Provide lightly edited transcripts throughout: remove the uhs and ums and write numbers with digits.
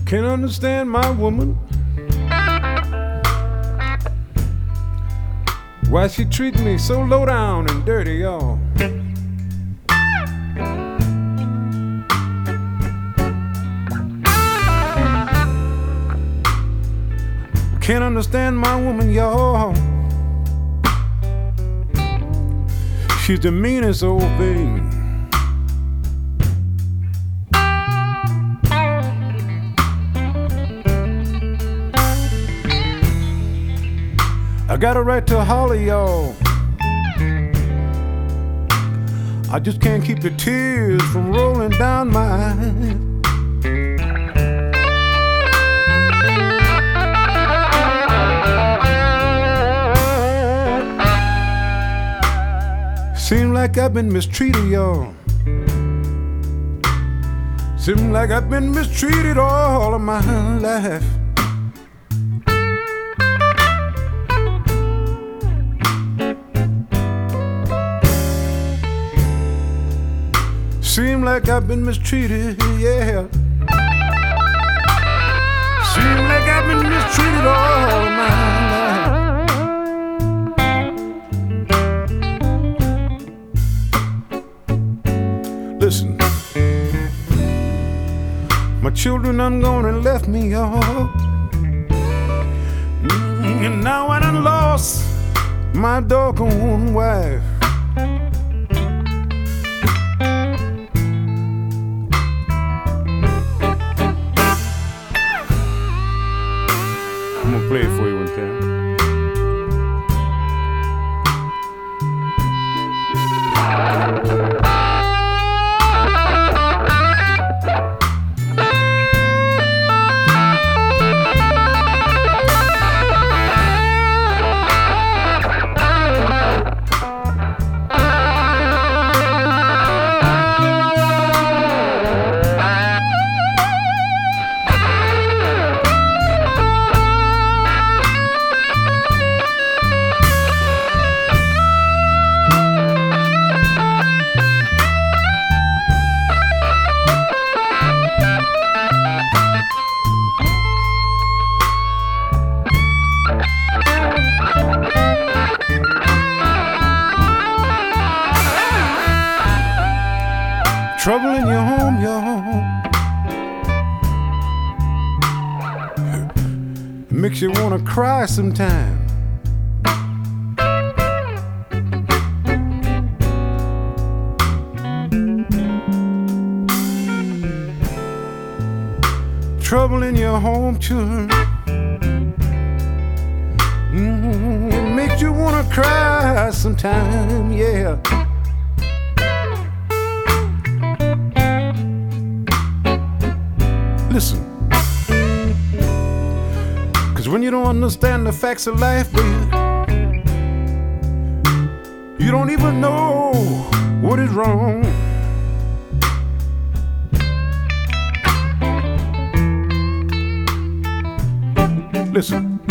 Can't understand my woman, why she treat me so low down and dirty, y'all. Can't understand my woman, y'all. She's the meanest old thing. I got a right to holler, y'all. I just can't keep the tears from rolling down my eyes. Seems like I've been mistreated, y'all. Seems like I've been mistreated all of my life. Seems like I've been mistreated, yeah. Seems like I've been mistreated all of my life. Listen, my children done gone and left me, y'all. And now I done lost my doggone wife. I'm gonna play it for you one time. Trouble in your home, y'all, makes you wanna cry sometime. Trouble in your home, children, it makes you wanna cry sometime, yeah. Listen, cause when you don't understand the facts of life, baby, you don't even know what is wrong. Listen,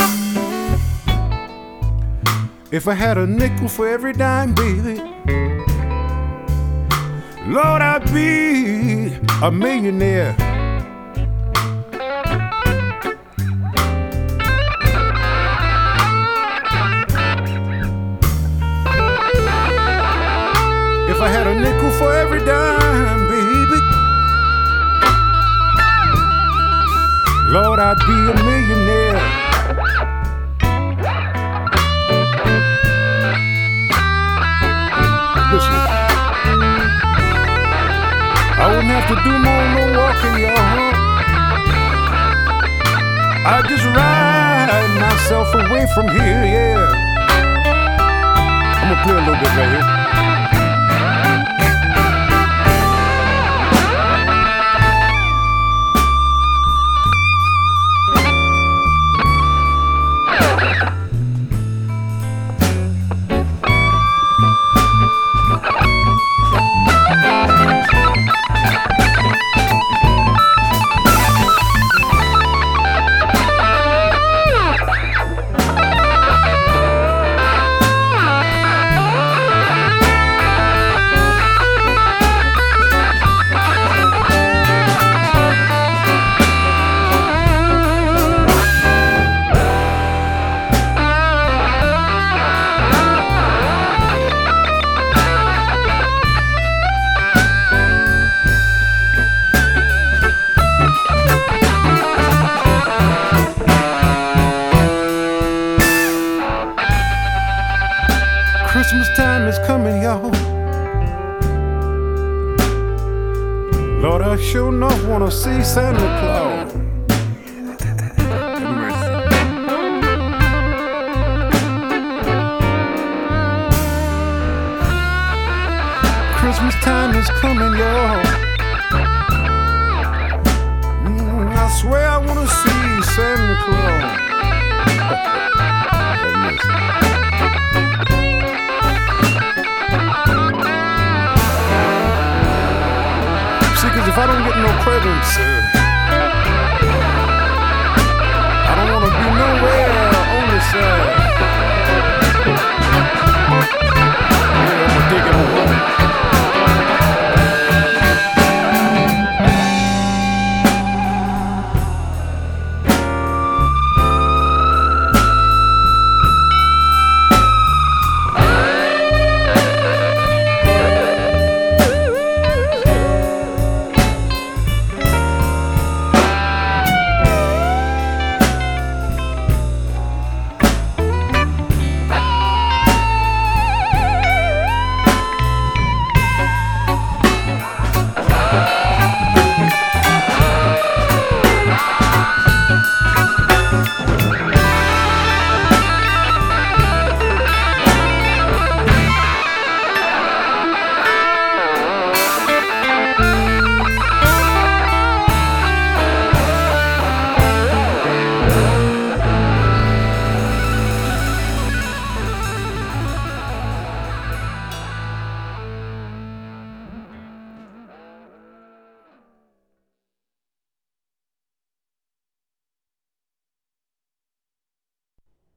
if I had a nickel for every dime, baby, Lord, I'd be a millionaire. If I had a nickel for every dime, baby, Lord, I'd be a millionaire. Listen, I wouldn't have to do no walking, y'all. I'd just ride myself away from here, yeah. I'm gonna play a little bit right here. Christmas time is coming, y'all. Lord, I sure enough wanna see Santa Claus. Have mercy. Christmas time is coming, y'all. I swear I wanna see Santa Claus. Have mercy. See, 'cause if I don't get no presents,